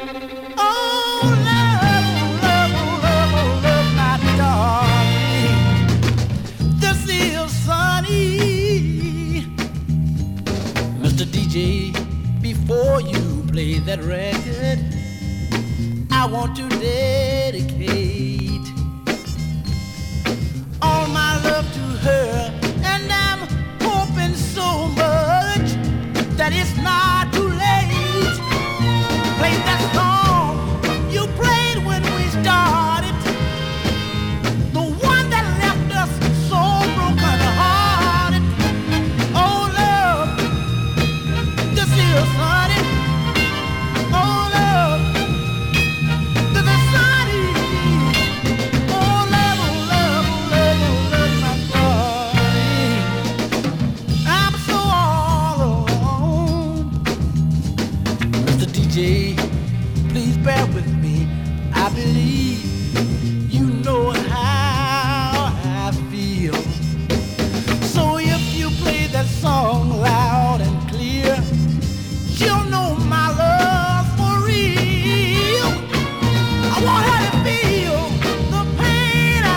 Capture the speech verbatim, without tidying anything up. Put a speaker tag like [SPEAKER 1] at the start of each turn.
[SPEAKER 1] Oh, love, love, love, love, my darling. This is Sunny. mister D J, before you play that record, I want to dedicate all my love to her, and I'm hoping so much that it's not too late. Play that song you played when we started, the one that left us so broken hearted. Oh love, this is Sunny. Oh love, this is Sunny. Oh love, oh love, oh love, oh love, my darling. I'm so all alone. mister D J, please bear with me. I believe